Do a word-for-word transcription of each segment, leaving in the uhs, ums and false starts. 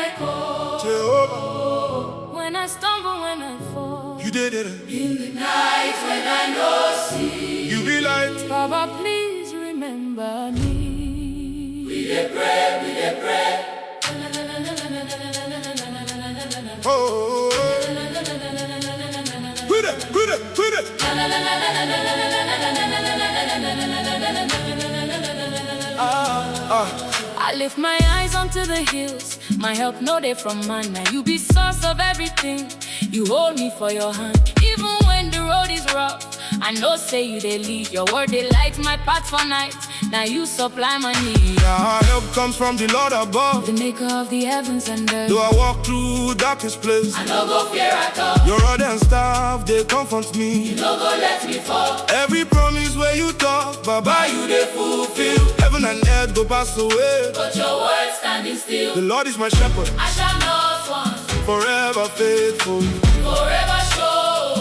Jehovah. When I stumble, when I fall, You did it. In the night when I no see, You be light. Baba, please remember me. we dey pray, we dey pray. Oh. Quit it, quit it, quit it. I lift my eyes onto the hills. My help no day from man. Now you be source of everything. You hold me for your hand. Even when the road is rough, I know say you they lead. Your word they light my path for night. Now you supply my need. Our help comes from the Lord above. The maker of the heavens and earth. Though I walk through darkest place, I no go fear at all. your rod and staff, they comfort me. You no go let me fall. Every promise where you talk, Baba, you they fulfill. Heaven and earth go pass away, But your word standing still. the Lord is my shepherd, I shall not want. forever faithful. Forever show.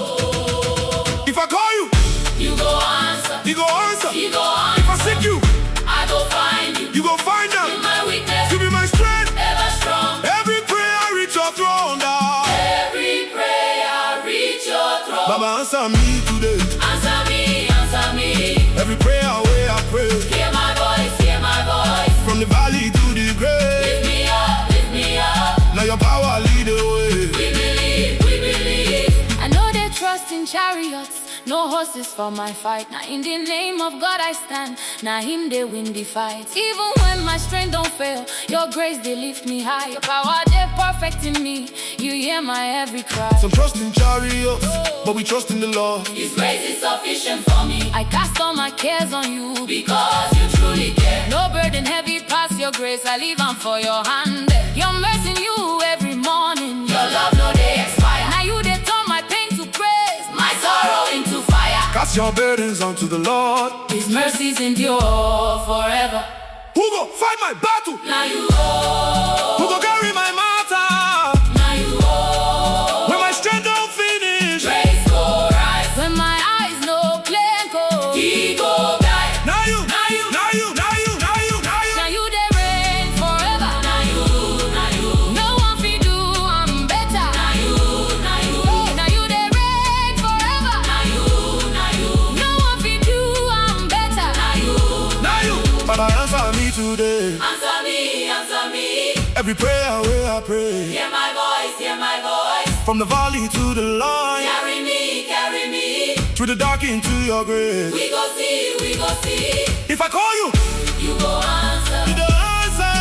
If I call you, You go answer. you go answer. You go If I answer. seek you, I go find you. you go find In them. my weakness, You be my strength. ever strong. Every prayer reach your throne now. Every prayer reach your throne. Baba, answer me today. Answer me, answer me. Every prayer where I pray, Hear my voice, hear my voice. from the valley to the grave. Lift me up, lift me up. Now your power lead the way. We believe, we believe. I know they trust in chariots, no horses for my fight. Now in the name of God I stand, now him they win the fight. Even when my strength don't fail, your grace they lift me high. Your power they perfect in me, you hear my every cry. Some trust in chariots, but we trust in the Lord. His grace is sufficient for me. I cast all my cares on you, Because you truly care. no burden heavy past your grace. I leave on for your hand. Your mercy new every morning. Your love no they expire. Now you they turn my pain to praise. My sorrow into fire. Cast your burdens unto the Lord. His mercies endure forever. Who go fight my battle? Now you hold. Who go carry my matter? Now you hold. When my strength don't finish, Praise go rise. When my eyes no clear go. He go guide. now you, Now you. now you, now you, now you, now you. Now you they reign forever. Now you, now you. No one fit do I'm better. Now you, now you. Now you they reign forever. Now you, now you. No one fit do I'm better. Now you. Now you, Baba, answer me today. Answer me, answer me. Every prayer where I pray, Hear my voice, hear my voice. from the valley to the line, Carry me, carry me. through the dark into your grave. We go see, we go see. If I call you, You go answer. you don't answer.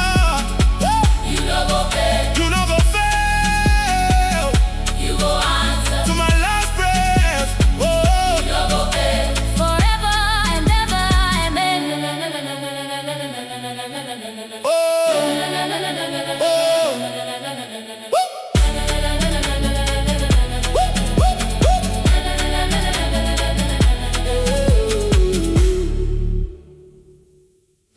You no go fail. You no go fail You go answer. to my last breath. Oh, You no go fail. Forever and ever, amen. oh, oh.